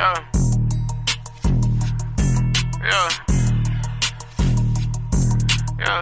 Yeah. Yeah. Yeah.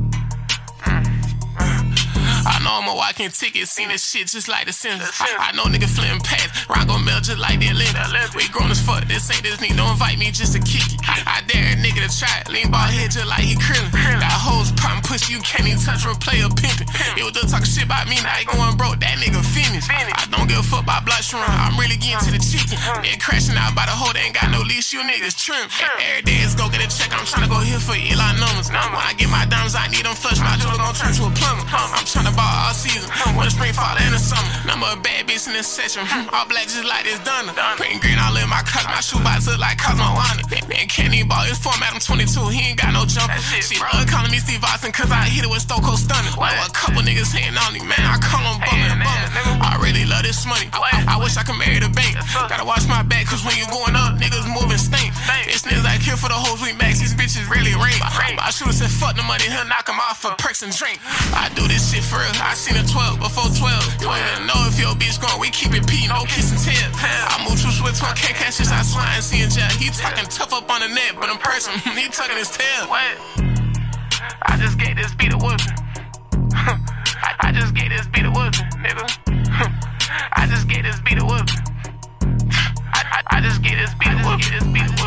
I know I'm a walking ticket, seen this shit just like the Sims. I know nigga flipping past, rock gon' melt just like the Olympics. We grown as fuck, this ain't this nigga, don't invite me just to kick it. I dare a nigga to try it, lean ball head just like he krillin'. Got hoes poppin' pussy, you can't even touch or play a pimpin'. It was just talking shit about me, now he going broke, that nigga finished. I don't give a fuck about bloodstream, I'm really getting to the chicken. They crashing out by the hoe, they ain't got no leash, you niggas trim. Every day is go get a check, I'm tryna go here for Elon numbers. When I get my diamonds, I need them flush, my jewelry gon' turn to a plumber. I'm tryna ball all season, when the spring, fall, and the summer. Number of bad bitches in this section, all black just like this Donna. Putting green all in my cups, my shoebox look like Cosmo Wanda. Man can't even ball his format, I'm 22, he ain't got no jumper. She calling me Steve Austin, cause I hit it with Stone Cold Stunner. A couple niggas hating on me, man, I call them bumming. I really love this money, I wish I could marry the bank. Gotta watch my back, cause when you going up, niggas moving stink. It's niggas like here for the hoes we max, these bitches really ring. My shooter said fuck the money, he'll knock him off for perks and drink. I do this shit for real, I seen a 12 before 12. You ain't know if your bitch gone, we keep it P, no kiss and tell. I move too swift, I can't catch this, I swear I ain't seeing jail. He talking tough up on the net, but in person, he tucking his tail. What? I just gave this beat a whooping. I just gave this beat a whooping, nigga. I just gave this beat a whooping. I just gave this beat a whooping.